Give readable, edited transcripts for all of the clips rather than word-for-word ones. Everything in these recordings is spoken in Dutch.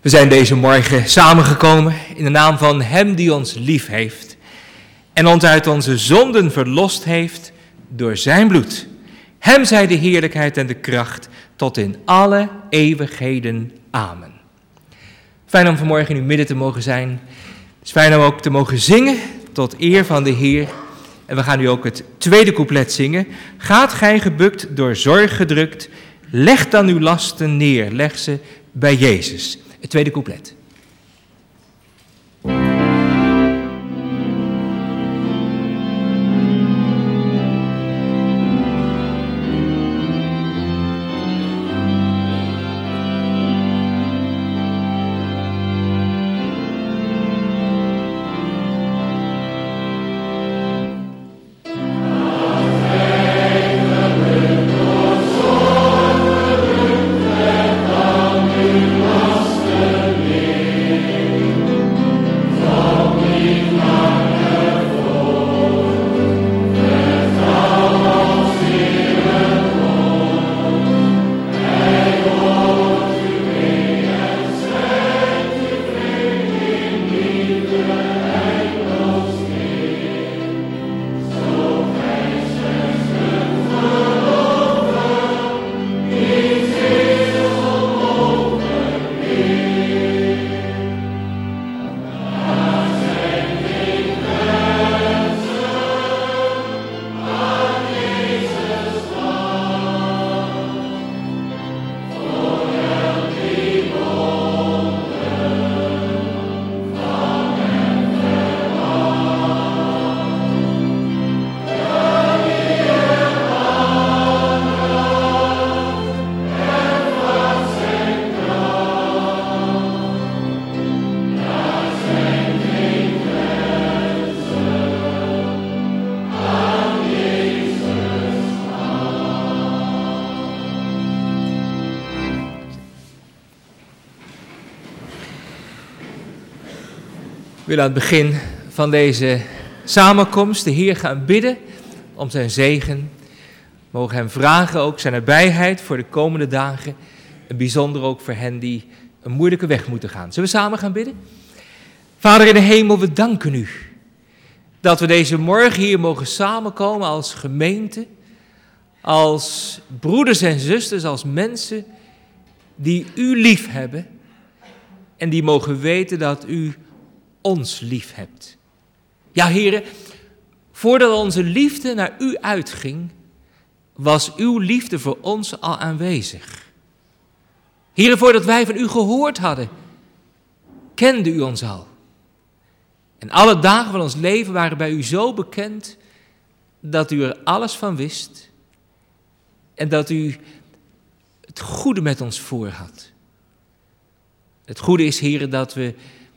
We zijn deze morgen samengekomen in de naam van Hem die ons lief heeft en ons uit onze zonden verlost heeft door zijn bloed. Hem zij de heerlijkheid en de kracht tot in alle eeuwigheden. Amen. Fijn om vanmorgen in uw midden te mogen zijn. Het is fijn om ook te mogen zingen tot eer van de Heer. En we gaan nu ook het tweede couplet zingen. Gaat gij gebukt door zorg gedrukt, leg dan uw lasten neer, leg ze bij Jezus. Het tweede couplet. Ik wil aan het begin van deze samenkomst de Heer gaan bidden om zijn zegen. We mogen hem vragen ook zijn nabijheid voor de komende dagen. En bijzonder ook voor hen die een moeilijke weg moeten gaan. Zullen we samen gaan bidden? Vader in de hemel, we danken u dat we deze morgen hier mogen samenkomen als gemeente. Als broeders en zusters, als mensen die u lief hebben. En die mogen weten dat u ons lief hebt. Ja, heren, voordat onze liefde naar u uitging, was uw liefde voor ons al aanwezig. Heren, voordat wij van u gehoord hadden, kende u ons al. En alle dagen van ons leven waren bij u zo bekend, dat u er alles van wist en dat u het goede met ons voor had. Het goede is, heren, dat we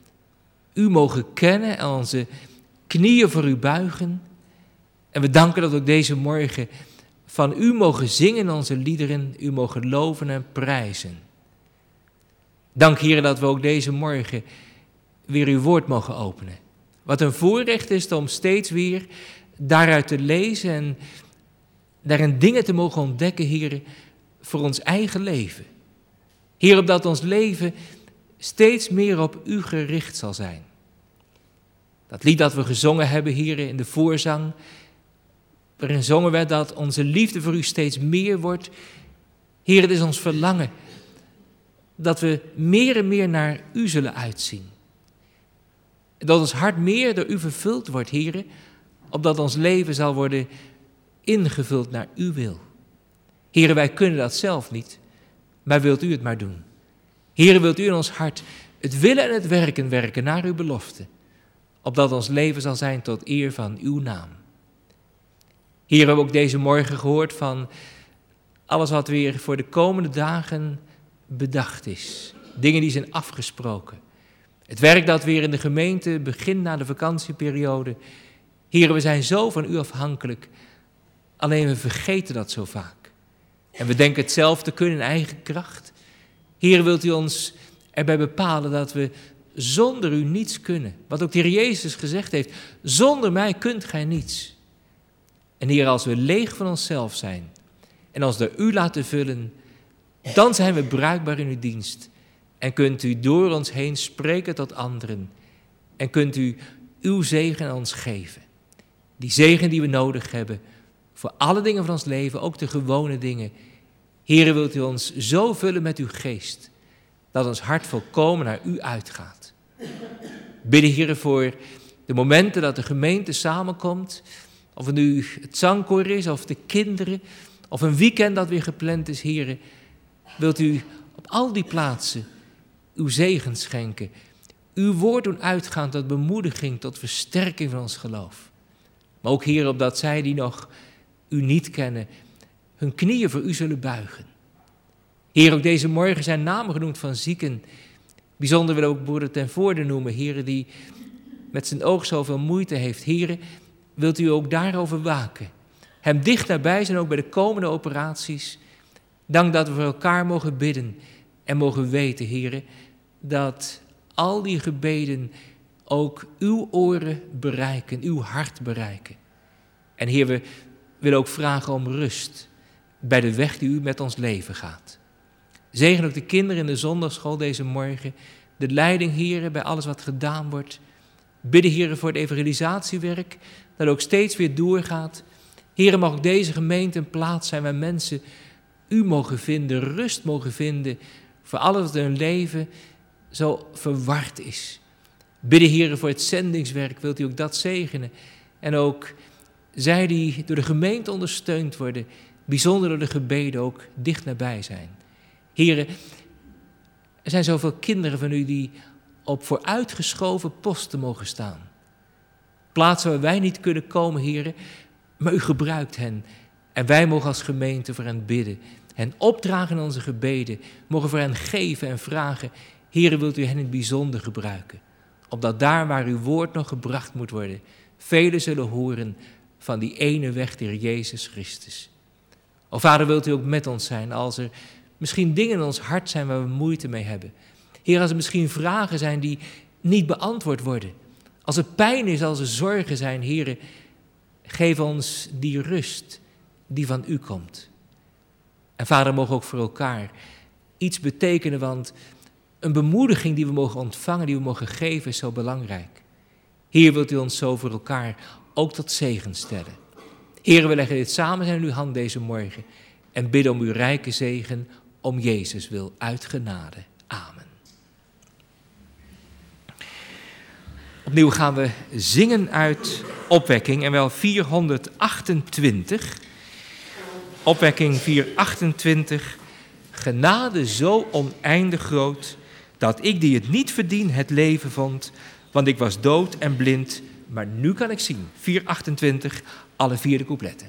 u mogen kennen en onze knieën voor u buigen. En we danken dat we ook deze morgen van u mogen zingen in onze liederen, u mogen loven en prijzen. Dank, Heer, dat we ook deze morgen weer uw woord mogen openen. Wat een voorrecht is om steeds weer daaruit te lezen en daarin dingen te mogen ontdekken, Heer, voor ons eigen leven. Heer, opdat ons leven steeds meer op u gericht zal zijn. Dat lied dat we gezongen hebben hier in de voorzang, waarin zongen we dat onze liefde voor u steeds meer wordt. Heer, het is ons verlangen dat we meer en meer naar u zullen uitzien. Dat ons hart meer door u vervuld wordt, Heer, opdat ons leven zal worden ingevuld naar uw wil. Heer, wij kunnen dat zelf niet, maar wilt u het maar doen. Heer, wilt u in ons hart het willen en het werken naar uw belofte, opdat ons leven zal zijn tot eer van uw naam. Heer, we hebben ook deze morgen gehoord van alles wat weer voor de komende dagen bedacht is. Dingen die zijn afgesproken. Het werk dat weer in de gemeente begint na de vakantieperiode. Heer, we zijn zo van u afhankelijk, alleen we vergeten dat zo vaak. En we denken het zelf te kunnen in eigen kracht. Heer, wilt u ons erbij bepalen dat we zonder u niets kunnen. Wat ook de Heer Jezus gezegd heeft, zonder mij kunt gij niets. En Heer, als we leeg van onszelf zijn en ons door u laten vullen, dan zijn we bruikbaar in uw dienst. En kunt u door ons heen spreken tot anderen. En kunt u uw zegen aan ons geven. Die zegen die we nodig hebben voor alle dingen van ons leven, ook de gewone dingen. Heere, wilt u ons zo vullen met uw geest, dat ons hart volkomen naar u uitgaat. Bidden, Heere, voor de momenten dat de gemeente samenkomt, of het nu het zangkoor is, of de kinderen, of een weekend dat weer gepland is, Heere. Wilt u op al die plaatsen uw zegen schenken, uw woord doen uitgaan tot bemoediging, tot versterking van ons geloof. Maar ook, Heere, opdat zij die nog u niet kennen, hun knieën voor u zullen buigen. Heer, ook deze morgen zijn namen genoemd van zieken. Bijzonder wil ook broeder ten Voorde noemen, Heer, die met zijn oog zoveel moeite heeft. Heer, wilt u ook daarover waken. Hem dicht nabij zijn, ook bij de komende operaties. Dank dat we voor elkaar mogen bidden en mogen weten, Heer, dat al die gebeden ook uw oren bereiken, uw hart bereiken. En Heer, we willen ook vragen om rust bij de weg die u met ons leven gaat. Zegen ook de kinderen in de zondagschool deze morgen. De leiding, Heer, bij alles wat gedaan wordt. Bidden, Heer, voor het evangelisatiewerk, dat ook steeds weer doorgaat. Heer, mag ook deze gemeente een plaats zijn waar mensen u mogen vinden, rust mogen vinden voor alles wat in hun leven zo verward is. Bidden, Heer, voor het zendingswerk, wilt u ook dat zegenen. En ook zij die door de gemeente ondersteund worden, bijzonder door de gebeden ook dicht nabij zijn. Heren, er zijn zoveel kinderen van u die op vooruitgeschoven posten mogen staan. Plaatsen waar wij niet kunnen komen, heren, maar u gebruikt hen. En wij mogen als gemeente voor hen bidden. Hen opdragen in onze gebeden. Mogen voor hen geven en vragen. Heren, wilt u hen in het bijzonder gebruiken. Opdat daar waar uw woord nog gebracht moet worden, velen zullen horen van die ene weg, de Heer Jezus Christus. O Vader, wilt u ook met ons zijn als er misschien dingen in ons hart zijn waar we moeite mee hebben. Heer, als er misschien vragen zijn die niet beantwoord worden. Als er pijn is, als er zorgen zijn, Heer, geef ons die rust die van u komt. En Vader, mogen ook voor elkaar iets betekenen, want een bemoediging die we mogen ontvangen, die we mogen geven, is zo belangrijk. Heer, wilt u ons zo voor elkaar ook tot zegen stellen. Heer, we leggen dit samen in uw hand deze morgen en bidden om uw rijke zegen, om Jezus wil, uit genade. Amen. Opnieuw gaan we zingen uit Opwekking, en wel 428. Opwekking 428. Genade zo oneindig groot, dat ik die het niet verdien het leven vond, want ik was dood en blind, maar nu kan ik zien. 428, alle vier de coupletten.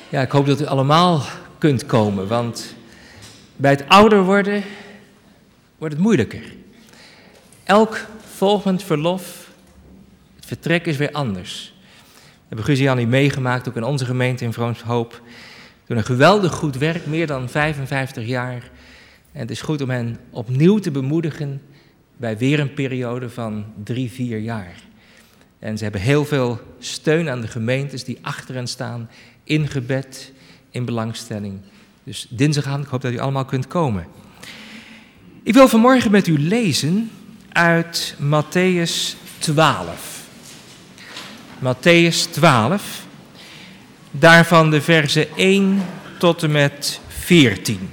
Ja, ik hoop dat u allemaal kunt komen, want bij het ouder worden wordt het moeilijker. Elk volgend verlof, het vertrek is weer anders. We hebben Guus en Jannie meegemaakt, ook in onze gemeente in Vroomshoop. Doen een geweldig goed werk, meer dan 55 jaar. En het is goed om hen opnieuw te bemoedigen bij weer een periode van 3-4 jaar. En ze hebben heel veel steun aan de gemeentes die achter hen staan, in gebed, in belangstelling. Dus dinsdagavond, ik hoop dat u allemaal kunt komen. Ik wil vanmorgen met u lezen uit Mattheüs 12. Mattheüs 12, daarvan de versen 1 tot en met 14.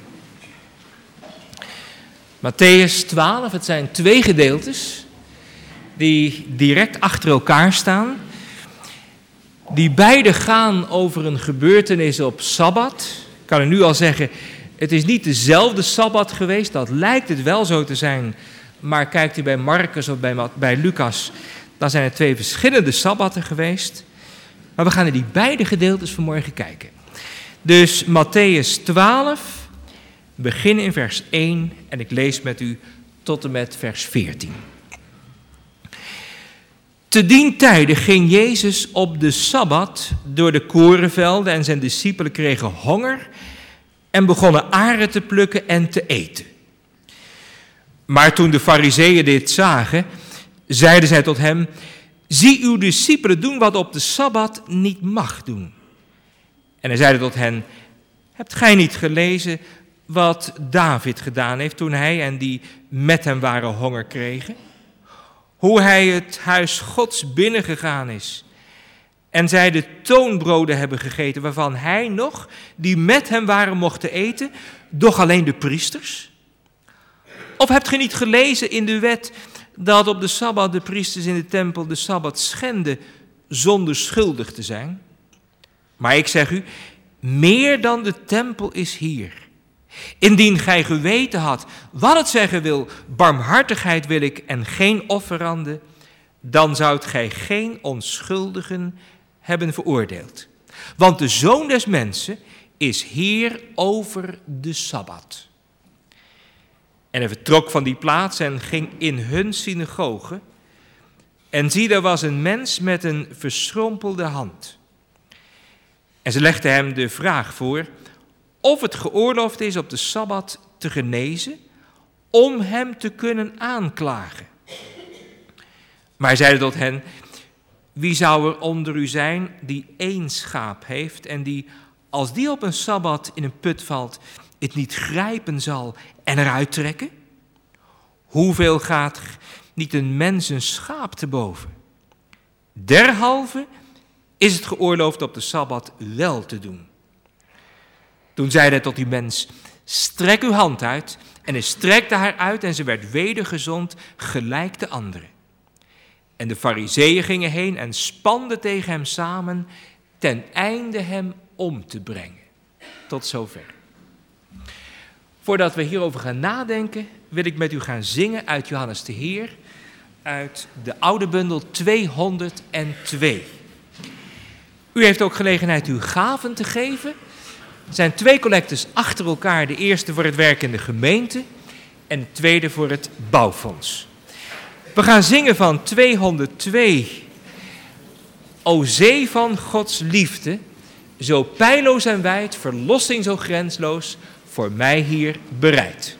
Mattheüs 12, het zijn 2 gedeeltes die direct achter elkaar staan. Die beide gaan over een gebeurtenis op Sabbat. Ik kan u nu al zeggen, het is niet dezelfde Sabbat geweest, dat lijkt het wel zo te zijn. Maar kijkt u bij Marcus of bij Lucas, dan zijn er 2 verschillende Sabbatten geweest. Maar we gaan naar die beide gedeeltes vanmorgen kijken. Dus Mattheüs 12, beginnen in vers 1 en ik lees met u tot en met vers 14. Te dien tijde ging Jezus op de Sabbat door de korenvelden en zijn discipelen kregen honger en begonnen aren te plukken en te eten. Maar toen de Farizeeën dit zagen, zeiden zij tot hem: zie uw discipelen doen wat op de Sabbat niet mag doen. En hij zeide tot hen: hebt gij niet gelezen wat David gedaan heeft toen hij en die met hem waren honger kregen? Hoe hij het huis Gods binnengegaan is en zij de toonbroden hebben gegeten waarvan hij nog, die met hem waren, mochten eten, doch alleen de priesters? Of hebt gij niet gelezen in de wet dat op de Sabbat de priesters in de tempel de Sabbat schenden zonder schuldig te zijn? Maar ik zeg u, meer dan de tempel is hier. Indien gij geweten had wat het zeggen wil, barmhartigheid wil ik en geen offerande, dan zoudt gij geen onschuldigen hebben veroordeeld. Want de Zoon des Mensen is Heer over de Sabbat. En hij vertrok van die plaats en ging in hun synagoge. En zie, daar was een mens met een verschrompelde hand. En ze legden hem de vraag voor of het geoorloofd is op de Sabbat te genezen, om hem te kunnen aanklagen. Maar hij zeide tot hen: wie zou er onder u zijn die 1 schaap heeft en die, als die op een Sabbat in een put valt, het niet grijpen zal en eruit trekken? Hoeveel gaat niet een mens een schaap te boven? Derhalve is het geoorloofd op de Sabbat wel te doen. Toen zeide hij tot die mens: strek uw hand uit. En hij strekte haar uit en ze werd weder gezond, gelijk de anderen. En de Farizeeën gingen heen en spanden tegen hem samen, ten einde hem om te brengen. Tot zover. Voordat we hierover gaan nadenken, wil ik met u gaan zingen uit Johannes de Heer, uit de oude bundel 202. U heeft ook gelegenheid uw gaven te geven. Er zijn 2 collectes achter elkaar, de eerste voor het werk in de gemeente en de tweede voor het bouwfonds. We gaan zingen van 202. O zee van Gods liefde, zo peilloos en wijd, verlossing zo grensloos, voor mij hier bereid.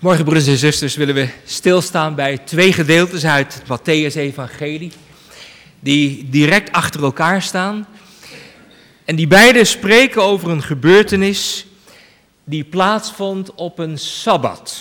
Morgen, broeders en zusters, willen we stilstaan bij 2 gedeeltes uit het Mattheüs-evangelie, die direct achter elkaar staan. En die beide spreken over een gebeurtenis die plaatsvond op een Sabbat.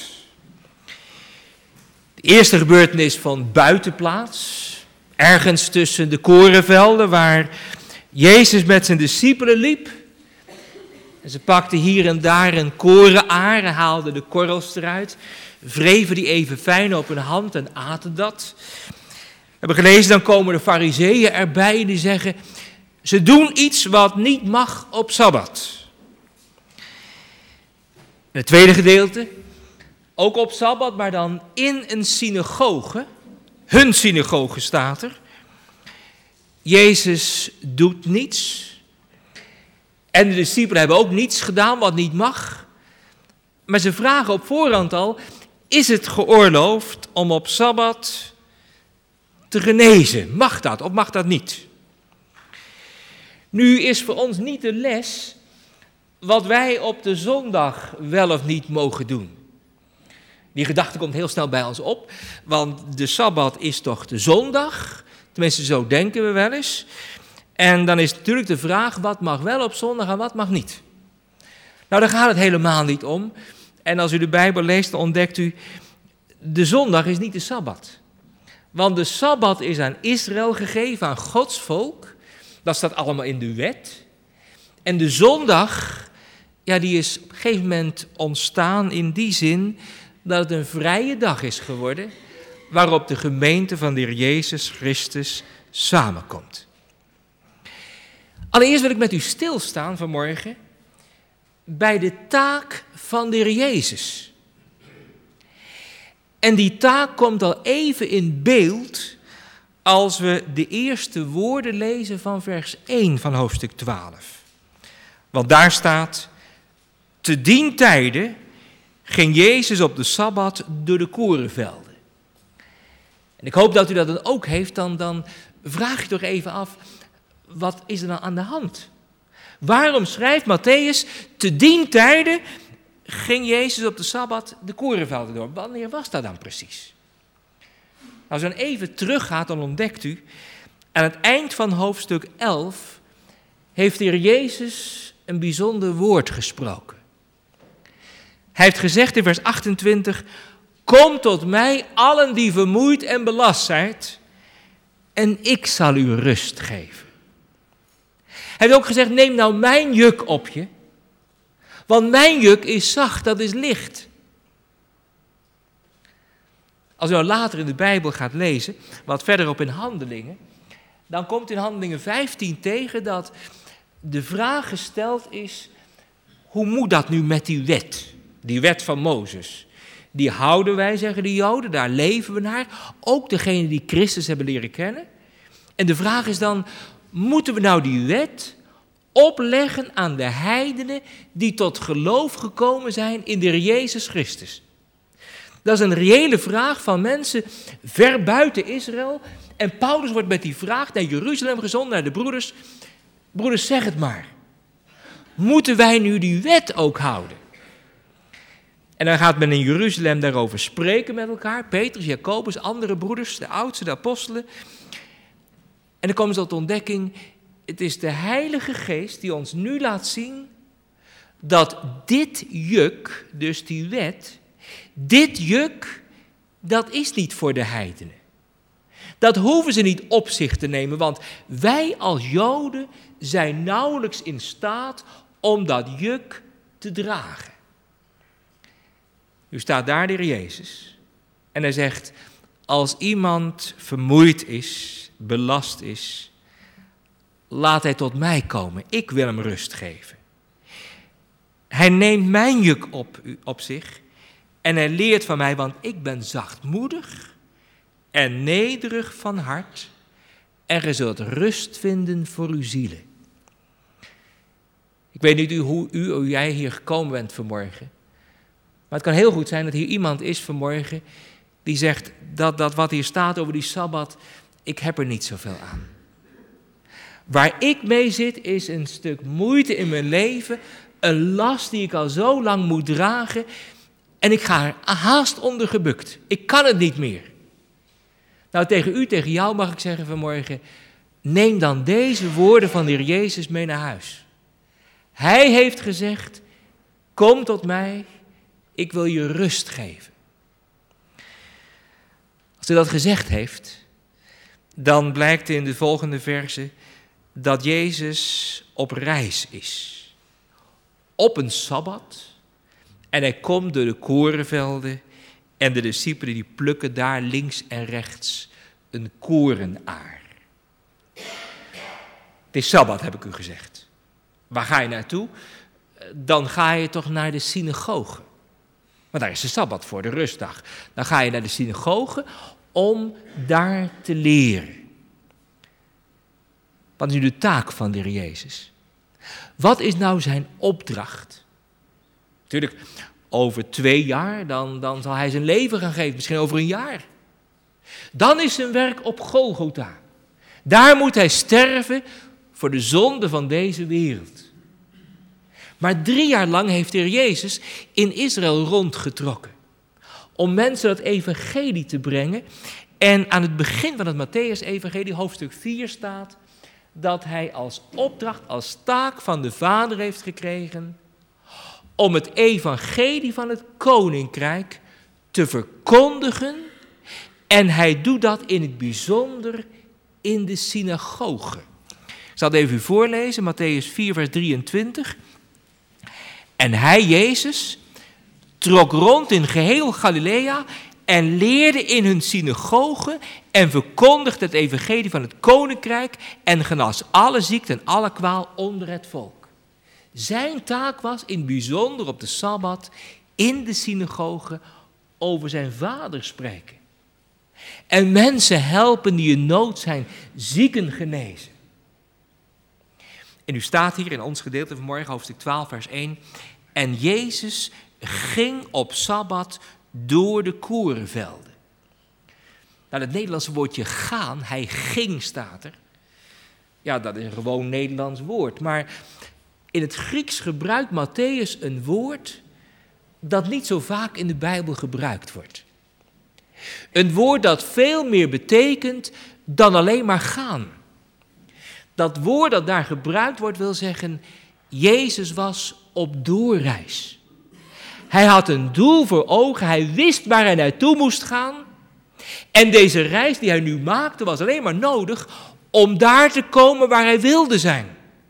De eerste gebeurtenis vond buitenplaats, ergens tussen de korenvelden, waar Jezus met zijn discipelen liep. En ze pakten hier en daar een korenaar en haalden de korrels eruit, wreven die even fijn op hun hand en aten dat. We hebben gelezen, dan komen de Farizeeën erbij en die zeggen, ze doen iets wat niet mag op Sabbat. En het tweede gedeelte, ook op Sabbat, maar dan in een synagoge, hun synagoge staat er. Jezus doet niets. En de discipelen hebben ook niets gedaan wat niet mag. Maar ze vragen op voorhand al, is het geoorloofd om op Sabbat te genezen? Mag dat of mag dat niet? Nu is voor ons niet de les wat wij op de zondag wel of niet mogen doen. Die gedachte komt heel snel bij ons op, want de Sabbat is toch de zondag? Tenminste, zo denken we wel eens. En dan is natuurlijk de vraag, wat mag wel op zondag en wat mag niet? Nou, daar gaat het helemaal niet om. En als u de Bijbel leest, dan ontdekt u, de zondag is niet de Sabbat. Want de Sabbat is aan Israël gegeven, aan Gods volk. Dat staat allemaal in de wet. En de zondag, ja, die is op een gegeven moment ontstaan in die zin dat het een vrije dag is geworden, waarop de gemeente van de Heer Jezus Christus samenkomt. Allereerst wil ik met u stilstaan vanmorgen bij de taak van de Heer Jezus. En die taak komt al even in beeld als we de eerste woorden lezen van vers 1 van hoofdstuk 12. Want daar staat, te dien tijde ging Jezus op de Sabbat door de korenvelden. En ik hoop dat u dat dan ook heeft, dan vraag je toch even af, wat is er dan aan de hand? Waarom schrijft Mattheüs, te dien tijde ging Jezus op de Sabbat de korenvelden door? Wanneer was dat dan precies? Als u dan even teruggaat, dan ontdekt u, aan het eind van hoofdstuk 11 heeft de Heer Jezus een bijzonder woord gesproken. Hij heeft gezegd in vers 28, kom tot mij allen die vermoeid en belast zijt, en ik zal u rust geven. Hij heeft ook gezegd, neem nou mijn juk op je, want mijn juk is zacht, dat is licht. Als u nou later in de Bijbel gaat lezen, wat verderop in Handelingen, dan komt in Handelingen 15 tegen dat de vraag gesteld is, hoe moet dat nu met die wet van Mozes? Die houden wij, zeggen de Joden, daar leven we naar, ook degenen die Christus hebben leren kennen. En de vraag is dan, moeten we nou die wet opleggen aan de heidenen die tot geloof gekomen zijn in de Heer Jezus Christus? Dat is een reële vraag van mensen ver buiten Israël. En Paulus wordt met die vraag naar Jeruzalem gezonden, naar de broeders. Broeders, zeg het maar. Moeten wij nu die wet ook houden? En dan gaat men in Jeruzalem daarover spreken met elkaar. Petrus, Jacobus, andere broeders, de oudsten, de apostelen. En dan komen ze tot de ontdekking, het is de Heilige Geest die ons nu laat zien dat dit juk, dus die wet, dit juk, dat is niet voor de heidenen. Dat hoeven ze niet op zich te nemen, want wij als Joden zijn nauwelijks in staat om dat juk te dragen. Nu staat daar de Heer Jezus en hij zegt, als iemand vermoeid is, belast is, laat hij tot mij komen, ik wil hem rust geven. Hij neemt mijn juk op zich en hij leert van mij, want ik ben zachtmoedig en nederig van hart en gij zult rust vinden voor uw zielen. Ik weet niet hoe jij hier gekomen bent vanmorgen, maar het kan heel goed zijn dat hier iemand is vanmorgen die zegt dat wat hier staat over die Sabbat, ik heb er niet zoveel aan. Waar ik mee zit is een stuk moeite in mijn leven, een last die ik al zo lang moet dragen. En ik ga er haast onder gebukt. Ik kan het niet meer. Nou, tegen jou mag ik zeggen vanmorgen, neem dan deze woorden van de Heer Jezus mee naar huis. Hij heeft gezegd, kom tot mij, ik wil je rust geven. Als hij dat gezegd heeft, dan blijkt in de volgende verse dat Jezus op reis is. Op een Sabbat. En hij komt door de korenvelden en de discipelen die plukken daar links en rechts een korenaar. Het is Sabbat, heb ik u gezegd. Waar ga je naartoe? Dan ga je toch naar de synagoge. Maar daar is de Sabbat voor, de rustdag. Dan ga je naar de synagoge om daar te leren. Wat is nu de taak van de Heer Jezus? Wat is nou zijn opdracht? Natuurlijk, over 2 jaar, dan zal hij zijn leven gaan geven. Misschien over 1 jaar. Dan is zijn werk op Golgotha. Daar moet hij sterven voor de zonde van deze wereld. Maar 3 jaar lang heeft de Heer Jezus in Israël rondgetrokken. Om mensen dat evangelie te brengen. En aan het begin van het Mattheüs-evangelie, hoofdstuk 4, staat dat hij als opdracht, als taak van de Vader heeft gekregen om het evangelie van het koninkrijk te verkondigen. En hij doet dat in het bijzonder in de synagoge. Ik zal het even voorlezen, Mattheüs 4, vers 23. En hij, Jezus, trok rond in geheel Galilea en leerde in hun synagogen en verkondigde het evangelie van het koninkrijk en genas alle ziekte en alle kwaal onder het volk. Zijn taak was in het bijzonder op de Sabbat in de synagoge over zijn Vader spreken. En mensen helpen die in nood zijn, zieken genezen. En nu staat hier in ons gedeelte vanmorgen, hoofdstuk 12, vers 1. En Jezus ging op Sabbat door de korenvelden. Nou, het Nederlandse woordje gaan, hij ging, staat er. Ja, dat is een gewoon Nederlands woord. Maar in het Grieks gebruikt Mattheüs een woord dat niet zo vaak in de Bijbel gebruikt wordt. Een woord dat veel meer betekent dan alleen maar gaan. Dat woord dat daar gebruikt wordt wil zeggen, Jezus was op doorreis. Hij had een doel voor ogen, hij wist waar hij naartoe moest gaan. En deze reis die hij nu maakte was alleen maar nodig om daar te komen waar hij wilde zijn.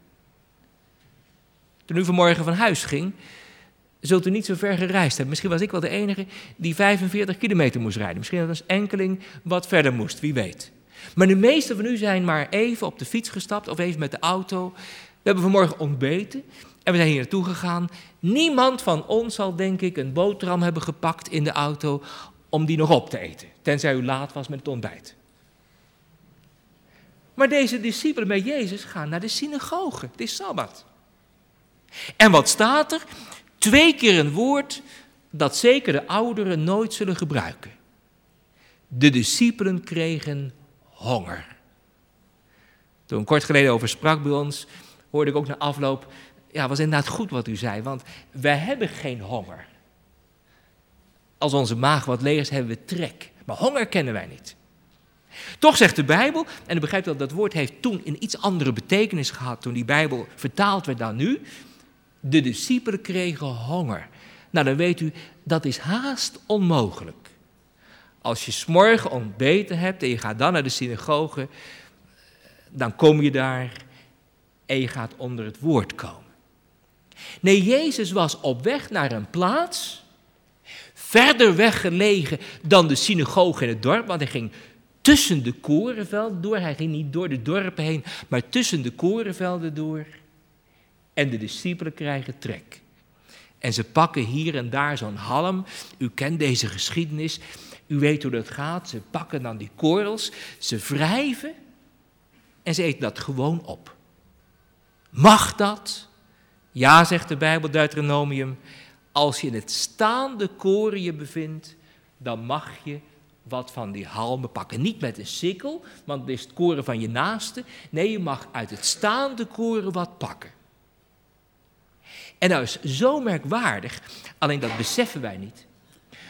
Toen u vanmorgen van huis ging, zult u niet zo ver gereisd hebben. Misschien was ik wel de enige die 45 kilometer moest rijden. Misschien dat een enkeling wat verder moest, wie weet. Maar de meesten van u zijn maar even op de fiets gestapt of even met de auto. We hebben vanmorgen ontbeten en we zijn hier naartoe gegaan. Niemand van ons zal, denk ik, een boterham hebben gepakt in de auto om die nog op te eten. Tenzij u laat was met het ontbijt. Maar deze discipelen bij Jezus gaan naar de synagoge. Het is Sabbat. En wat staat er? 2 keer een woord dat zeker de ouderen nooit zullen gebruiken. De discipelen kregen honger. Toen ik kort geleden over sprak bij ons, hoorde ik ook na afloop, ja, was inderdaad goed wat u zei, want wij hebben geen honger. Als onze maag wat leeg is, hebben we trek. Maar honger kennen wij niet. Toch zegt de Bijbel, en u begrijpt dat woord heeft toen een iets andere betekenis gehad, toen die Bijbel vertaald werd dan nu. De discipelen kregen honger. Nou, dan weet u, dat is haast onmogelijk. Als je 's morgen ontbeten hebt en je gaat dan naar de synagoge, dan kom je daar en je gaat onder het woord komen. Nee, Jezus was op weg naar een plaats, verder weg gelegen dan de synagoge in het dorp, want hij ging tussen de korenvelden door. Hij ging niet door de dorpen heen, maar tussen de korenvelden door. En de discipelen krijgen trek. En ze pakken hier en daar zo'n halm. U kent deze geschiedenis. U weet hoe dat gaat. Ze pakken dan die korrels, ze wrijven en ze eten dat gewoon op. Mag dat? Ja, zegt de Bijbel, Deuteronomium. Als je in het staande koren je bevindt, dan mag je wat van die halmen pakken. Niet met een sikkel, want het is het koren van je naaste. Nee, je mag uit het staande koren wat pakken. En nou is zo merkwaardig, alleen dat beseffen wij niet.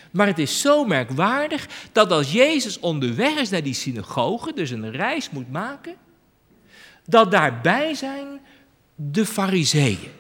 Maar het is zo merkwaardig dat als Jezus onderweg is naar die synagoge, dus een reis moet maken, dat daarbij zijn de Farizeeën.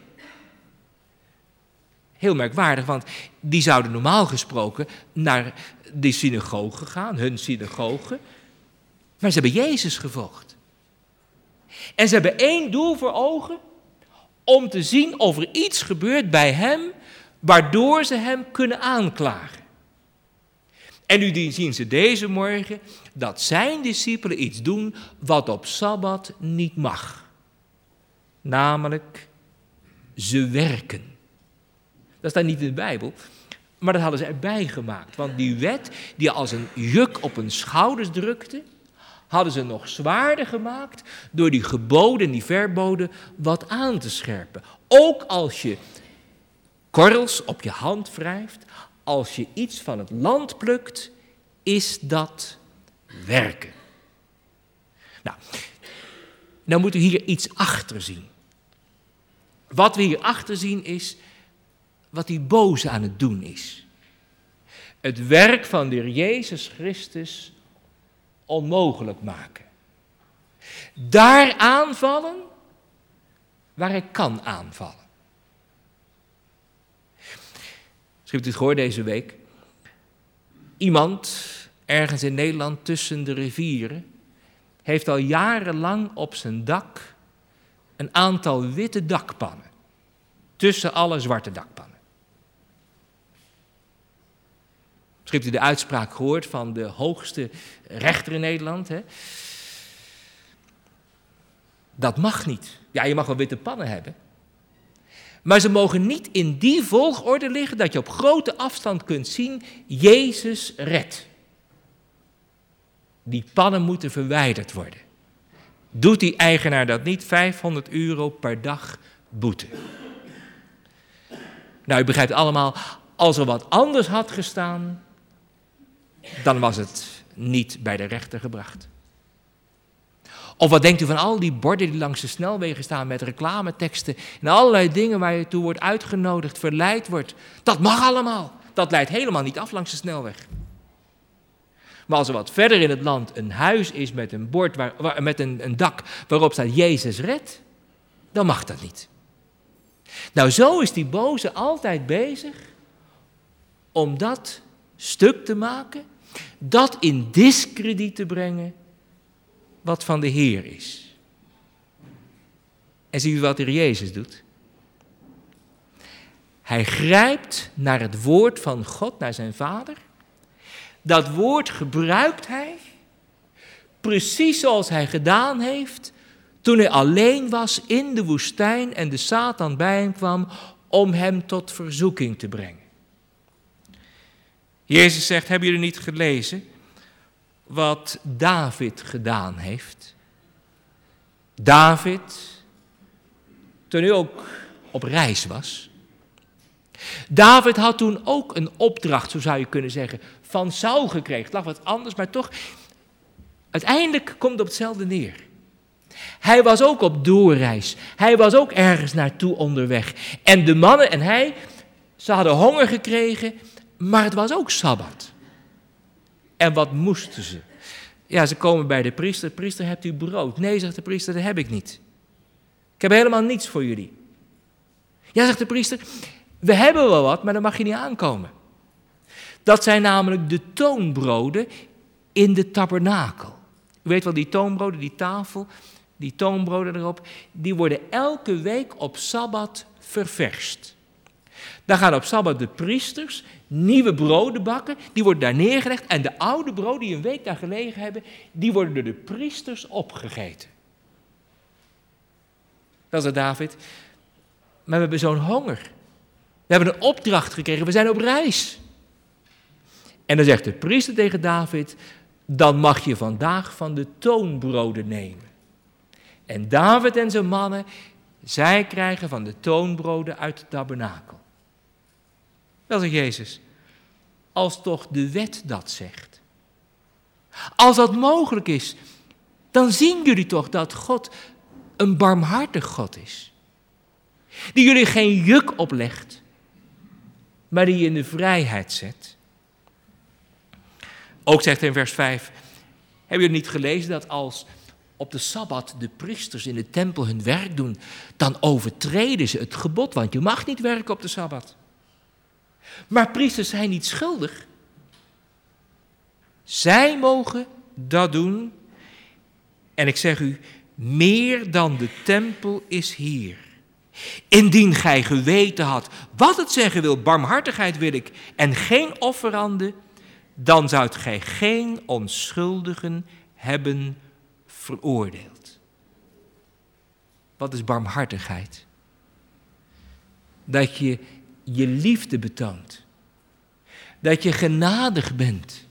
Heel merkwaardig, want die zouden normaal gesproken naar die synagoge gaan, hun synagoge. Maar ze hebben Jezus gevolgd. En ze hebben één doel voor ogen, om te zien of er iets gebeurt bij hem, waardoor ze hem kunnen aanklagen. En nu zien ze deze morgen dat zijn discipelen iets doen wat op Sabbat niet mag. Namelijk, ze werken. Dat staat niet in de Bijbel, maar dat hadden ze erbij gemaakt. Want die wet die als een juk op hun schouders drukte, hadden ze nog zwaarder gemaakt door die geboden en die verboden wat aan te scherpen. Ook als je korrels op je hand wrijft, als je iets van het land plukt, is dat werken. Nou moeten we hier iets achter zien. Wat we hier achter zien is wat die boze aan het doen is. Het werk van de Heer Jezus Christus onmogelijk maken. Daar aanvallen waar hij kan aanvallen. Misschien hebt u het gehoord deze week. Iemand ergens in Nederland tussen de rivieren heeft al jarenlang op zijn dak een aantal witte dakpannen. Tussen alle zwarte dakpannen. Misschien hebt u de uitspraak gehoord van de hoogste rechter in Nederland. Hè? Dat mag niet. Ja, je mag wel witte pannen hebben. Maar ze mogen niet in die volgorde liggen dat je op grote afstand kunt zien, Jezus redt. Die pannen moeten verwijderd worden. Doet die eigenaar dat niet, €500 per dag boete. Nou, u begrijpt allemaal, als er wat anders had gestaan, dan was het niet bij de rechter gebracht. Of wat denkt u van al die borden die langs de snelwegen staan met reclameteksten en allerlei dingen waar je toe wordt uitgenodigd, verleid wordt. Dat mag allemaal. Dat leidt helemaal niet af langs de snelweg. Maar als er wat verder in het land een huis is met een bord, met een dak waarop staat Jezus redt, dan mag dat niet. Nou, zo is die boze altijd bezig om dat stuk te maken, dat in diskrediet te brengen wat van de Heer is. En zie u wat de Heer Jezus doet? Hij grijpt naar het woord van God, naar zijn Vader. Dat woord gebruikt hij precies zoals hij gedaan heeft toen hij alleen was in de woestijn en de Satan bij hem kwam om hem tot verzoeking te brengen. Jezus zegt, hebben jullie niet gelezen wat David gedaan heeft? David, toen hij ook op reis was. David had toen ook een opdracht, zo zou je kunnen zeggen, van Saul gekregen. Het lag wat anders, maar toch, uiteindelijk komt het op hetzelfde neer. Hij was ook op doorreis. Hij was ook ergens naartoe onderweg. En de mannen en hij, ze hadden honger gekregen, maar het was ook Sabbat. En wat moesten ze? Ja, ze komen bij de priester. Priester, hebt u brood? Nee, zegt de priester, dat heb ik niet. Ik heb helemaal niets voor jullie. Ja, zegt de priester, we hebben wel wat, maar dan mag je niet aankomen. Dat zijn namelijk de toonbroden in de tabernakel. U weet wel, die toonbroden, die tafel, die toonbroden erop, die worden elke week op Sabbat ververst. Dan gaan op Sabbat de priesters nieuwe broden bakken, die worden daar neergelegd en de oude broden die een week daar gelegen hebben, die worden door de priesters opgegeten. Dat is David. Maar we hebben zo'n honger. We hebben een opdracht gekregen, we zijn op reis. En dan zegt de priester tegen David, dan mag je vandaag van de toonbroden nemen. En David en zijn mannen, zij krijgen van de toonbroden uit de tabernakel. Wel, zegt Jezus, als toch de wet dat zegt. Als dat mogelijk is, dan zien jullie toch dat God een barmhartig God is. Die jullie geen juk oplegt, maar die je in de vrijheid zet. Ook zegt hij in vers 5, hebben jullie niet gelezen dat als op de Sabbat de priesters in de tempel hun werk doen, dan overtreden ze het gebod, want je mag niet werken op de Sabbat. Maar priesters zijn niet schuldig. Zij mogen dat doen. En ik zeg u, meer dan de tempel is hier. Indien gij geweten had wat het zeggen wil, barmhartigheid wil ik en geen offerande, dan zoudt gij geen onschuldigen hebben veroordeeld. Wat is barmhartigheid? Dat je je liefde betoont. Dat je genadig bent.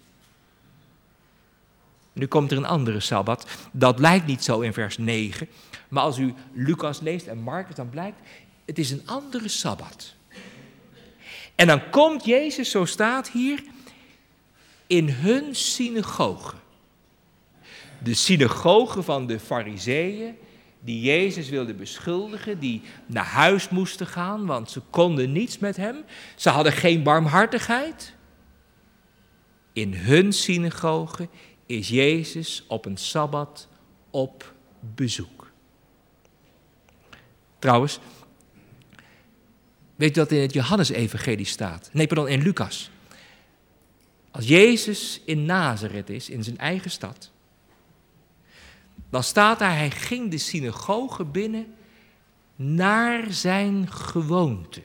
Nu komt er een andere Sabbat. Dat blijkt niet zo in vers 9. Maar als u Lucas leest en Markus, dan blijkt, het is een andere Sabbat. En dan komt Jezus, zo staat hier, in hun synagoge. De synagoge van de Farizeeën, die Jezus wilde beschuldigen, die naar huis moesten gaan, want ze konden niets met hem. Ze hadden geen barmhartigheid. In hun synagoge is Jezus op een Sabbat op bezoek. Trouwens, weet je dat in het Johannesevangelie staat? Nee, pardon, in Lucas. Als Jezus in Nazareth is, in zijn eigen stad, dan staat daar, hij ging de synagoge binnen naar zijn gewoonte.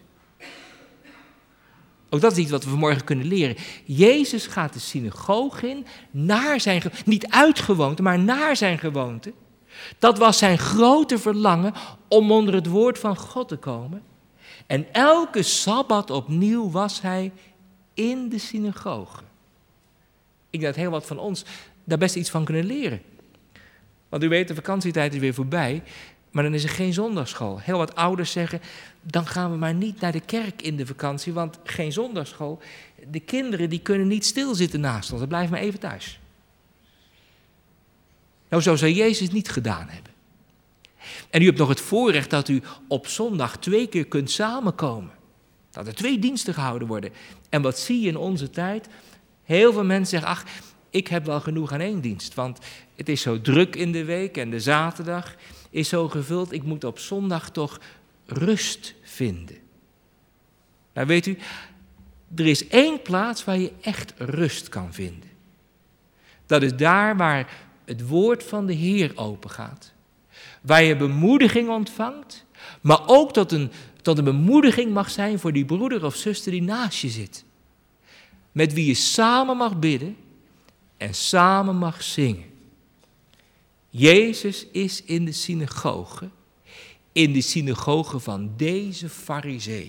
Ook dat is iets wat we vanmorgen kunnen leren. Jezus gaat de synagoge in, naar zijn niet uit gewoonte, maar naar zijn gewoonte. Dat was zijn grote verlangen om onder het woord van God te komen. En elke Sabbat opnieuw was hij in de synagoge. Ik denk dat heel wat van ons daar best iets van kunnen leren. Want u weet, de vakantietijd is weer voorbij, maar dan is er geen zondagsschool. Heel wat ouders zeggen, dan gaan we maar niet naar de kerk in de vakantie, want geen zondagsschool. De kinderen die kunnen niet stilzitten naast ons, dan blijven maar even thuis. Nou, zo zou Jezus niet gedaan hebben. En u hebt nog het voorrecht dat u op zondag 2 keer kunt samenkomen. Dat er 2 diensten gehouden worden. En wat zie je in onze tijd? Heel veel mensen zeggen, ach, ik heb wel genoeg aan 1 dienst, want het is zo druk in de week en de zaterdag is zo gevuld, ik moet op zondag toch rust vinden. Nou weet u, er is 1 plaats waar je echt rust kan vinden. Dat is daar waar het woord van de Heer opengaat. Waar je bemoediging ontvangt, maar ook tot een bemoediging mag zijn voor die broeder of zuster die naast je zit. Met wie je samen mag bidden en samen mag zingen. Jezus is in de synagoge van deze Farizeeën.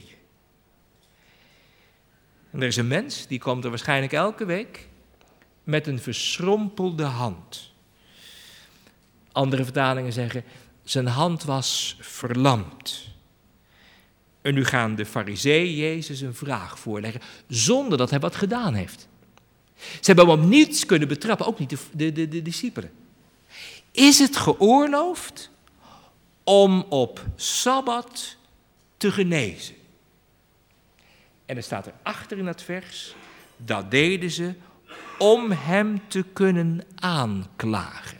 En er is een mens, die komt er waarschijnlijk elke week met een verschrompelde hand. Andere vertalingen zeggen, zijn hand was verlamd. En nu gaan de Farizeeën Jezus een vraag voorleggen, zonder dat hij wat gedaan heeft. Ze hebben hem op niets kunnen betrappen, ook niet de discipelen. Is het geoorloofd om op Sabbat te genezen? En er staat erachter in dat vers, dat deden ze om hem te kunnen aanklagen.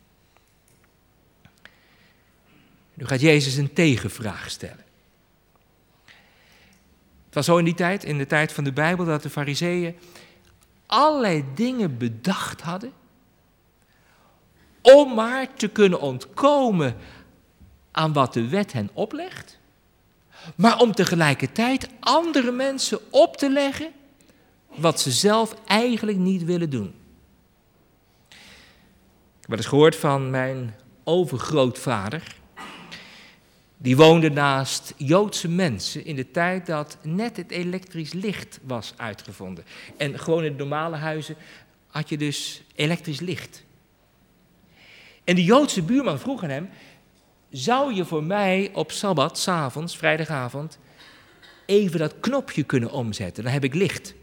Nu gaat Jezus een tegenvraag stellen. Het was zo in de tijd van de Bijbel, dat de Farizeeën allerlei dingen bedacht hadden om maar te kunnen ontkomen aan wat de wet hen oplegt, maar om tegelijkertijd andere mensen op te leggen wat ze zelf eigenlijk niet willen doen. Ik heb wel eens gehoord van mijn overgrootvader. Die woonde naast Joodse mensen in de tijd dat net het elektrisch licht was uitgevonden. En gewoon in de normale huizen had je dus elektrisch licht. En de Joodse buurman vroeg aan hem, zou je voor mij op Sabbat, 's avonds, vrijdagavond, even dat knopje kunnen omzetten? Dan heb ik licht.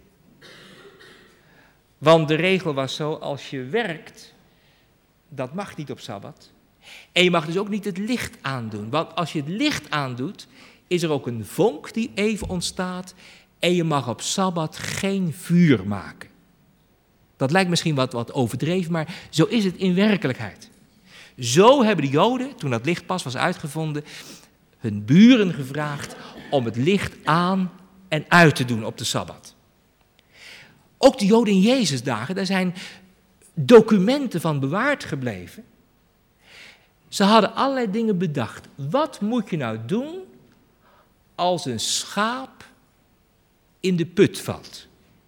Want de regel was zo, als je werkt, dat mag niet op Sabbat. En je mag dus ook niet het licht aandoen. Want als je het licht aandoet, is er ook een vonk die even ontstaat. En je mag op Sabbat geen vuur maken. Dat lijkt misschien wat overdreven, maar zo is het in werkelijkheid. Zo hebben de Joden, toen dat licht pas was uitgevonden, hun buren gevraagd om het licht aan en uit te doen op de Sabbat. Ook de Joden in Jezus' dagen, daar zijn documenten van bewaard gebleven. Ze hadden allerlei dingen bedacht. Wat moet je nou doen als een schaap in de put valt?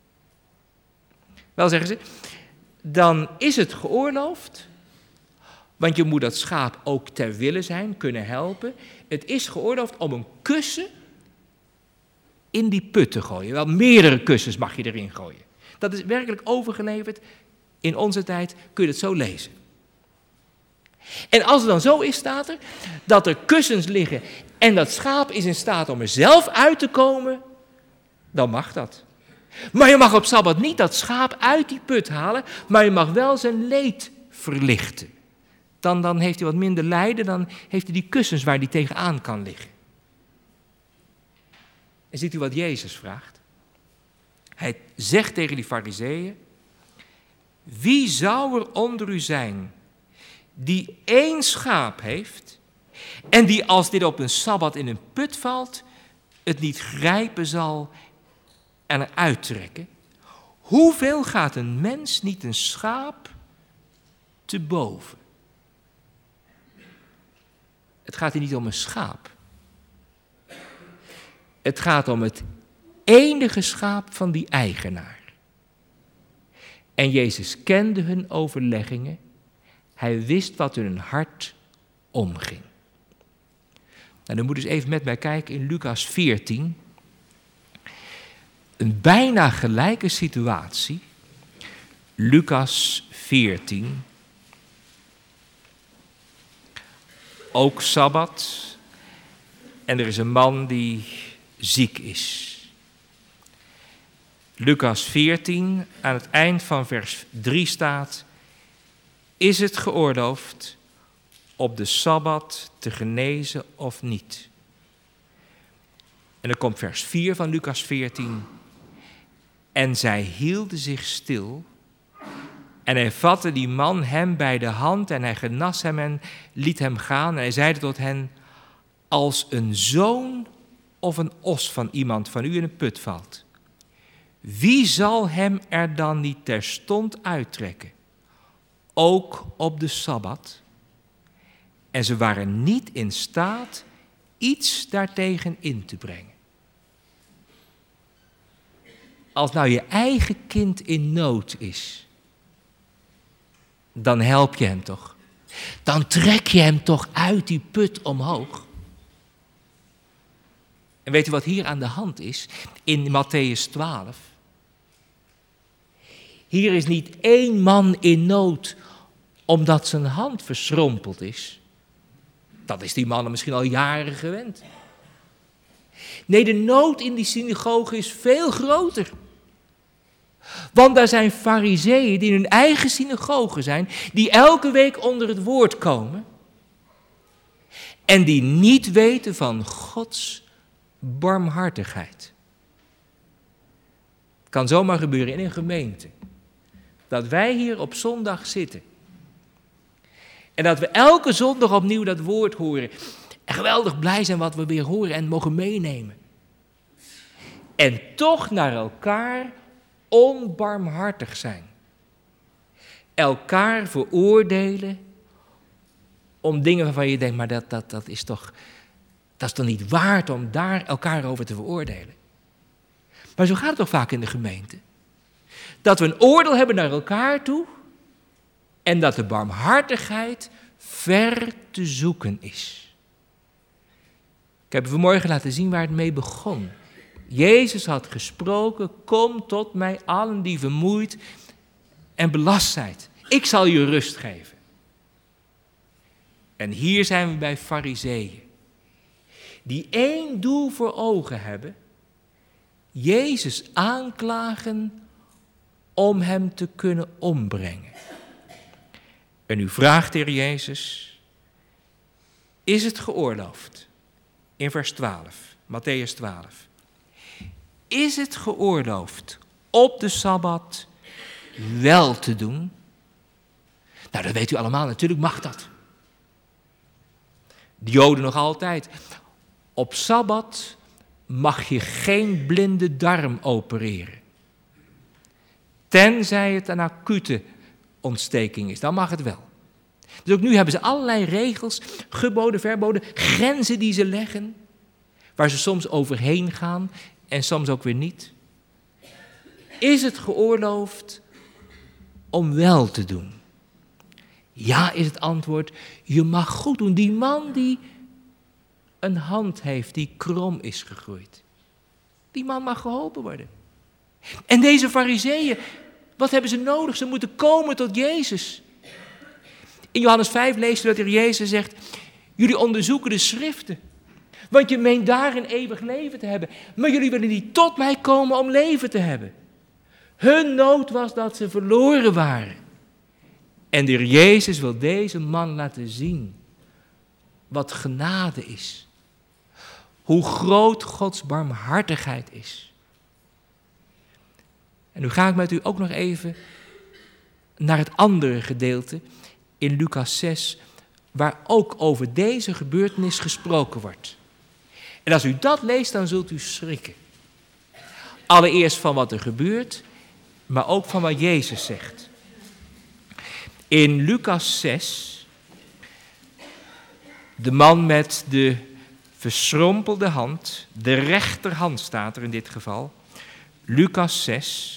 Wel, zeggen ze, dan is het geoorloofd, want je moet dat schaap ook ter wille zijn, kunnen helpen. Het is geoorloofd om een kussen in die put te gooien. Wel, meerdere kussens mag je erin gooien. Dat is werkelijk overgeleverd. In onze tijd kun je het zo lezen. En als het dan zo is, staat er, dat er kussens liggen en dat schaap is in staat om er zelf uit te komen, dan mag dat. Maar je mag op Sabbat niet dat schaap uit die put halen, maar je mag wel zijn leed verlichten. Dan heeft hij wat minder lijden, dan heeft hij die kussens waar hij tegenaan kan liggen. En ziet u wat Jezus vraagt? Hij zegt tegen die Farizeeën: wie zou er onder u zijn die 1 schaap heeft en die als dit op een Sabbat in een put valt, het niet grijpen zal en eruit trekken? Hoeveel gaat een mens niet een schaap te boven? Het gaat hier niet om een schaap. Het gaat om het enige schaap van die eigenaar. En Jezus kende hun overleggingen. Hij wist wat in hun hart omging. Nou, dan moet je eens even met mij kijken in Lucas 14. Een bijna gelijke situatie. Lucas 14. Ook Sabbat. En er is een man die ziek is. Lucas 14, aan het eind van vers 3 staat: is het geoorloofd op de Sabbat te genezen of niet? En dan komt vers 4 van Lucas 14. En zij hielden zich stil. En hij vatte die man hem bij de hand en hij genas hem en liet hem gaan. En hij zeide tot hen: als een zoon of een os van iemand van u in een put valt, wie zal hem er dan niet terstond uittrekken? Ook op de Sabbat. En ze waren niet in staat iets daartegen in te brengen. Als nou je eigen kind in nood is, dan help je hem toch? Dan trek je hem toch uit die put omhoog? En weet u wat hier aan de hand is? In Mattheüs 12. Hier is niet 1 man in nood omdat zijn hand verschrompeld is. Dat is die man misschien al jaren gewend. Nee, de nood in die synagoge is veel groter. Want daar zijn farizeeën die in hun eigen synagoge zijn, die elke week onder het woord komen en die niet weten van Gods barmhartigheid. Het kan zomaar gebeuren in een gemeente dat wij hier op zondag zitten en dat we elke zondag opnieuw dat woord horen en geweldig blij zijn wat we weer horen en mogen meenemen. En toch naar elkaar onbarmhartig zijn. Elkaar veroordelen om dingen waarvan je denkt, maar dat is toch niet waard om daar elkaar over te veroordelen. Maar zo gaat het toch vaak in de gemeente. Dat we een oordeel hebben naar elkaar toe en dat de barmhartigheid ver te zoeken is. Ik heb u vanmorgen laten zien waar het mee begon. Jezus had gesproken: kom tot mij allen die vermoeid en belast zijt. Ik zal je rust geven. En hier zijn we bij farizeeën. Die 1 doel voor ogen hebben. Jezus aanklagen om hem te kunnen ombrengen. En u vraagt, Heer Jezus, is het geoorloofd? In vers 12, Mattheüs 12. Is het geoorloofd op de Sabbat wel te doen? Nou, dat weet u allemaal, natuurlijk mag dat. De Joden nog altijd. Op Sabbat mag je geen blinde darm opereren. Tenzij het een acute ontsteking is, dan mag het wel. Dus ook nu hebben ze allerlei regels, geboden, verboden, grenzen die ze leggen, waar ze soms overheen gaan en soms ook weer niet. Is het geoorloofd om wel te doen? Ja, is het antwoord, je mag goed doen. Die man die een hand heeft die krom is gegroeid, die man mag geholpen worden. En deze farizeeën, wat hebben ze nodig? Ze moeten komen tot Jezus. In Johannes 5 lezen we dat Jezus zegt, jullie onderzoeken de schriften, want je meent daarin eeuwig leven te hebben. Maar jullie willen niet tot mij komen om leven te hebben. Hun nood was dat ze verloren waren. En de Heer Jezus wil deze man laten zien wat genade is. Hoe groot Gods barmhartigheid is. En nu ga ik met u ook nog even naar het andere gedeelte in Lucas 6, waar ook over deze gebeurtenis gesproken wordt. En als u dat leest, dan zult u schrikken. Allereerst van wat er gebeurt, maar ook van wat Jezus zegt. In Lucas 6, de man met de verschrompelde hand, de rechterhand staat er in dit geval, Lucas 6.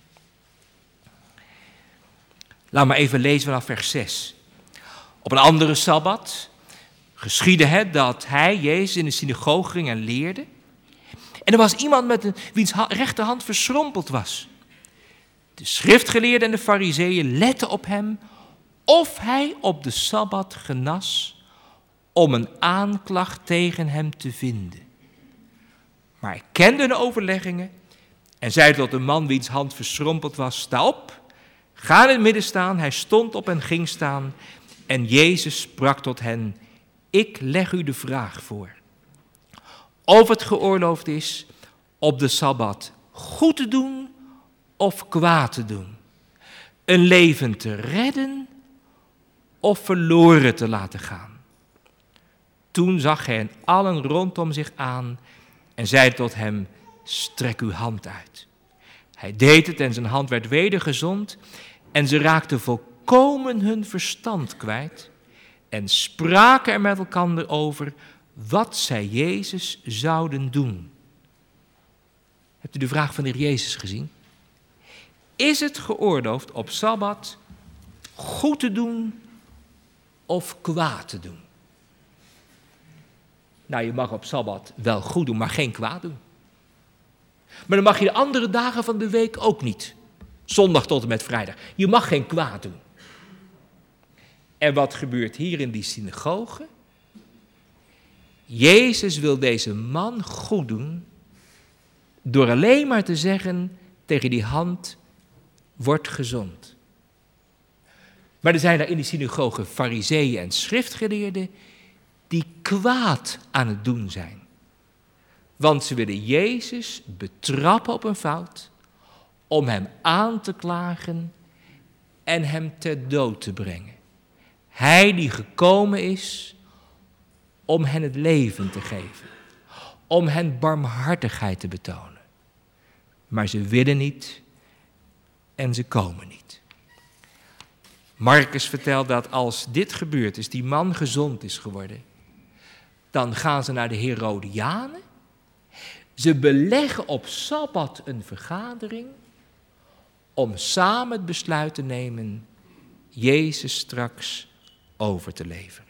Laat maar even lezen vanaf vers 6. Op een andere Sabbat geschiedde het dat hij, Jezus, in de synagoge ging en leerde. En er was iemand met wiens rechterhand verschrompeld was. De schriftgeleerden en de farizeeën letten op hem of hij op de Sabbat genas om een aanklacht tegen hem te vinden. Maar hij kende de overleggingen en zei tot de man wiens hand verschrompeld was, sta op, ga in het midden staan. Hij stond op en ging staan en Jezus sprak tot hen, ik leg u de vraag voor. Of het geoorloofd is op de Sabbat goed te doen of kwaad te doen. Een leven te redden of verloren te laten gaan. Toen zag hij hen allen rondom zich aan en zei tot hem, strek uw hand uit. Hij deed het en zijn hand werd weder gezond en ze raakten volkomen hun verstand kwijt en spraken er met elkaar over wat zij Jezus zouden doen. Hebt u de vraag van de Heer Jezus gezien? Is het geoorloofd op Sabbat goed te doen of kwaad te doen? Nou, je mag op Sabbat wel goed doen, maar geen kwaad doen. Maar dan mag je de andere dagen van de week ook niet. Zondag tot en met vrijdag. Je mag geen kwaad doen. En wat gebeurt hier in die synagoge? Jezus wil deze man goed doen door alleen maar te zeggen tegen die hand, word gezond. Maar er zijn daar in die synagoge farizeeën en schriftgeleerden die kwaad aan het doen zijn. Want ze willen Jezus betrappen op een fout, om hem aan te klagen en hem ter dood te brengen. Hij die gekomen is om hen het leven te geven, om hen barmhartigheid te betonen. Maar ze willen niet en ze komen niet. Marcus vertelt dat als dit gebeurd is, die man gezond is geworden, dan gaan ze naar de Herodianen. Ze beleggen op Sabbat een vergadering om samen het besluit te nemen Jezus straks over te leveren.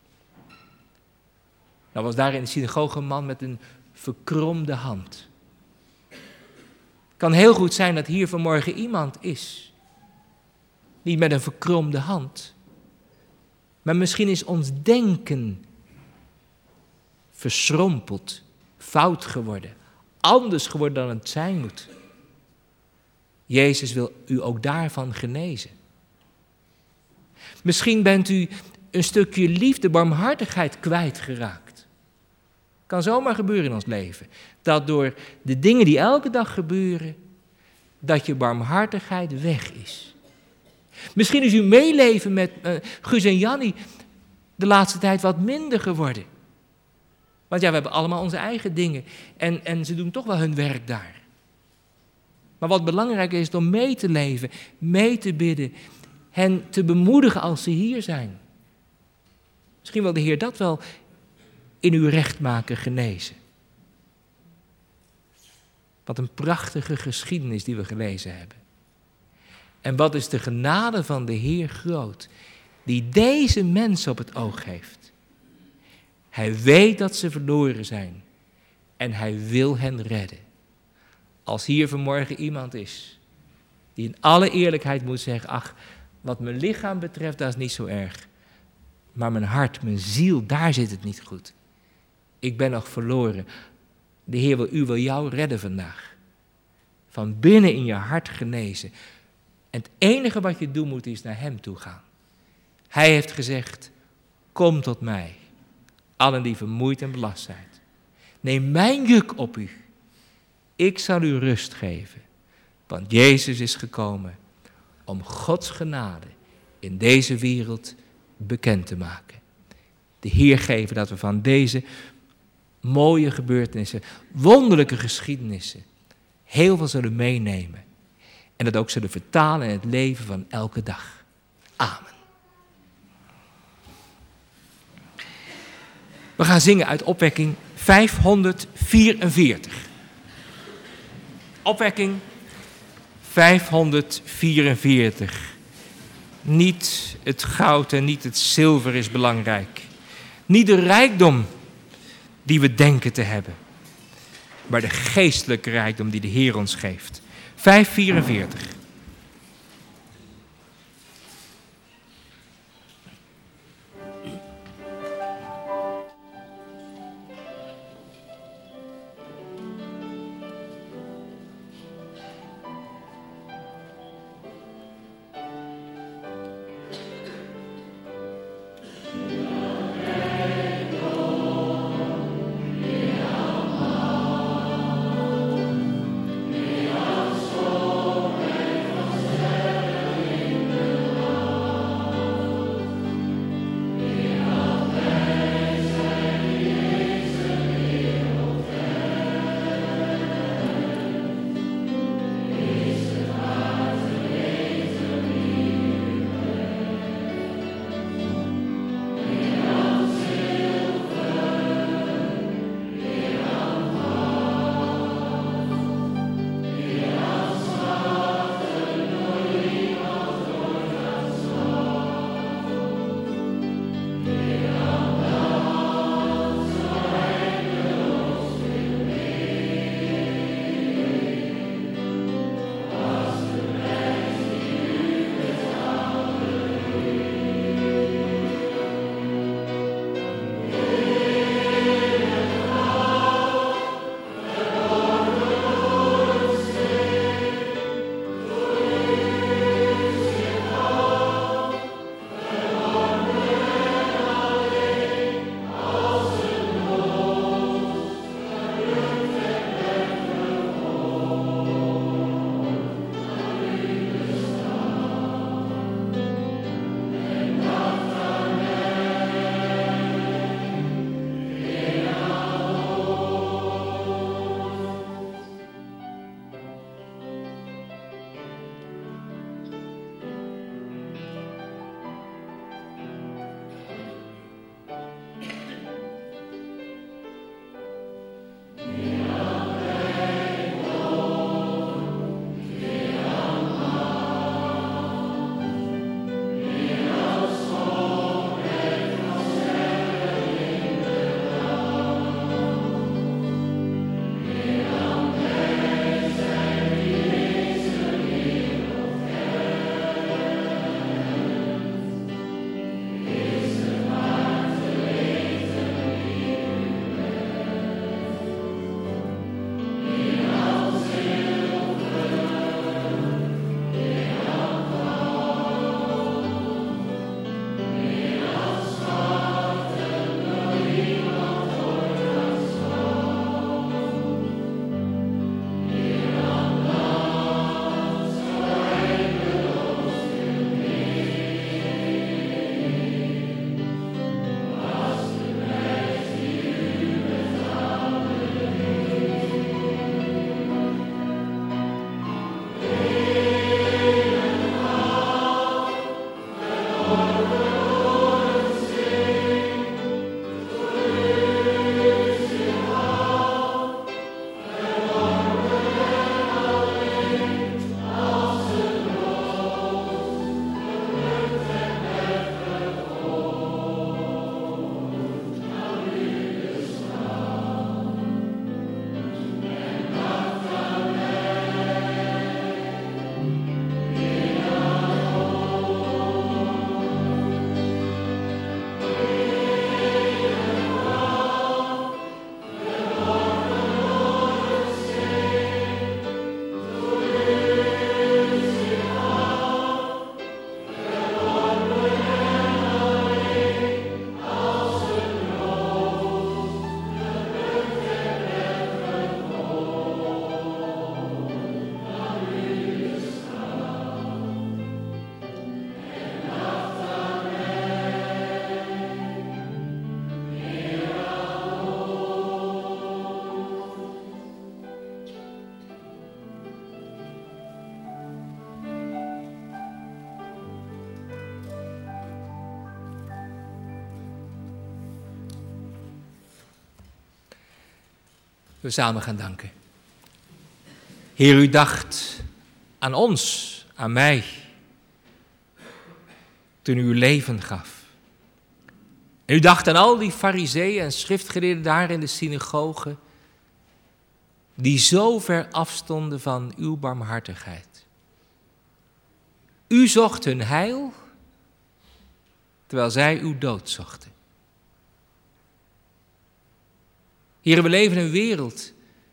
Nou was daar in de synagoge een man met een verkromde hand. Het kan heel goed zijn dat hier vanmorgen iemand is, niet met een verkromde hand, maar misschien is ons denken verschrompeld, fout geworden, anders geworden dan het zijn moet. Jezus wil u ook daarvan genezen. Misschien bent u een stukje liefde, barmhartigheid kwijtgeraakt. Kan zomaar gebeuren in ons leven. Dat door de dingen die elke dag gebeuren, dat je barmhartigheid weg is. Misschien is uw meeleven met Guus en Jannie de laatste tijd wat minder geworden. Want ja, we hebben allemaal onze eigen dingen en ze doen toch wel hun werk daar. Maar wat belangrijk is om mee te leven, mee te bidden, hen te bemoedigen als ze hier zijn. Misschien wil de Heer dat wel in uw rechtmaken genezen. Wat een prachtige geschiedenis die we gelezen hebben. En wat is de genade van de Heer groot, die deze mensen op het oog heeft. Hij weet dat ze verloren zijn en hij wil hen redden. Als hier vanmorgen iemand is die in alle eerlijkheid moet zeggen, ach, wat mijn lichaam betreft, dat is niet zo erg. Maar mijn hart, mijn ziel, daar zit het niet goed. Ik ben nog verloren. De Heer wil jou redden vandaag. Van binnen in je hart genezen. En het enige wat je doen moet is naar hem toe gaan. Hij heeft gezegd, kom tot mij, allen die vermoeid en belast zijn. Neem mijn juk op u. Ik zal u rust geven. Want Jezus is gekomen om Gods genade in deze wereld bekend te maken. De Heer geven dat we van deze mooie gebeurtenissen, wonderlijke geschiedenissen, heel veel zullen meenemen. En dat ook zullen vertalen in het leven van elke dag. Amen. We gaan zingen uit opwekking 544. Opwekking 544. Niet het goud en niet het zilver is belangrijk. Niet de rijkdom die we denken te hebben. Maar de geestelijke rijkdom die de Heer ons geeft. 544. We samen gaan danken. Heer, u dacht aan ons, aan mij, toen u uw leven gaf. En u dacht aan al die farizeeën en schriftgeleerden daar in de synagoge, die zo ver afstonden van uw barmhartigheid. U zocht hun heil, terwijl zij uw dood zochten. Heer, we leven in een wereld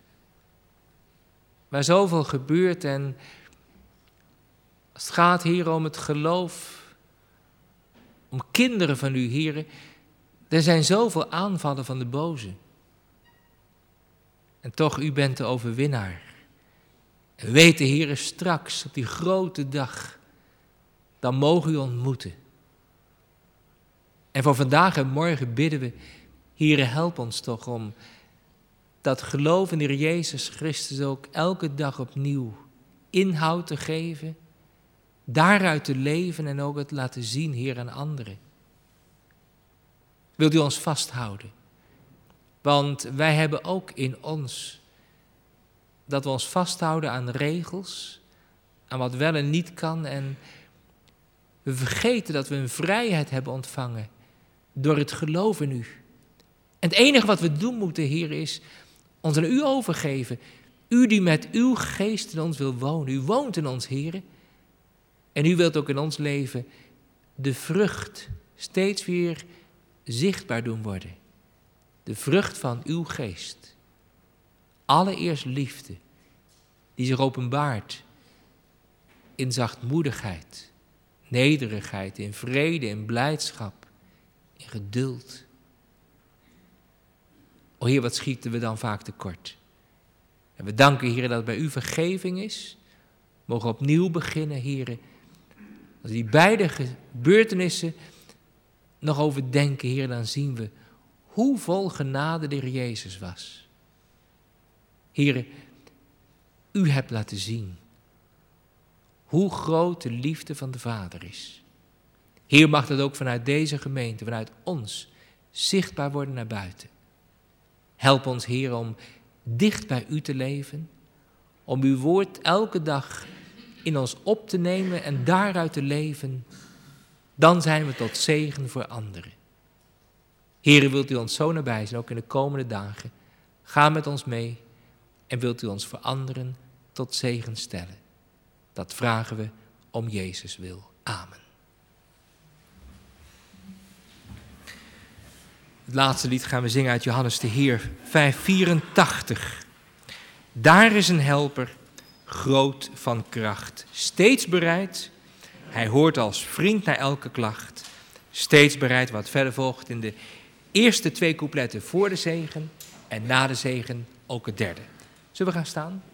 waar zoveel gebeurt en als het gaat, Heer, om het geloof, om kinderen van u, Heer, er zijn zoveel aanvallen van de boze. En toch, u bent de overwinnaar. En we weten, Heer, straks op die grote dag, dan mogen u ontmoeten. En voor vandaag en morgen bidden we, Heer, help ons toch om dat geloof in de Heer Jezus Christus ook elke dag opnieuw inhoud te geven, daaruit te leven en ook het laten zien, Heer, aan anderen. Wilt u ons vasthouden? Want wij hebben ook in ons dat we ons vasthouden aan regels, aan wat wel en niet kan. En we vergeten dat we een vrijheid hebben ontvangen door het geloof in u. En het enige wat we doen moeten, Heer, is ons aan u overgeven. U die met uw geest in ons wil wonen. U woont in ons, Heer. En u wilt ook in ons leven de vrucht steeds weer zichtbaar doen worden. De vrucht van uw geest. Allereerst liefde, die zich openbaart in zachtmoedigheid, nederigheid, in vrede, in blijdschap, in geduld. O Heer, wat schieten we dan vaak tekort. En we danken, Heer, dat bij u vergeving is. We mogen opnieuw beginnen, Heer. Als we die beide gebeurtenissen nog overdenken, Heer, dan zien we hoe vol genade de Heer Jezus was. Heer, u hebt laten zien hoe groot de liefde van de Vader is. Heer, mag dat ook vanuit deze gemeente, vanuit ons, zichtbaar worden naar buiten. Help ons, Heer, om dicht bij u te leven, om uw woord elke dag in ons op te nemen en daaruit te leven. Dan zijn we tot zegen voor anderen. Heer, wilt u ons zo nabij zijn, ook in de komende dagen. Ga met ons mee en wilt u ons voor anderen tot zegen stellen. Dat vragen we om Jezus wil. Amen. Het laatste lied gaan we zingen uit Johannes de Heer 584. Daar is een helper, groot van kracht, steeds bereid. Hij hoort als vriend naar elke klacht. Steeds bereid, wat verder volgt in de eerste 2 coupletten voor de zegen en na de zegen ook het derde. Zullen we gaan staan?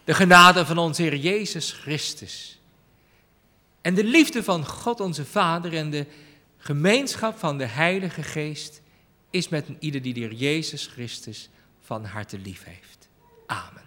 de genade van onze Heer Jezus Christus en de liefde van God onze Vader en de gemeenschap van de Heilige Geest is met ieder die de Heer Jezus Christus van harte lief heeft. Amen.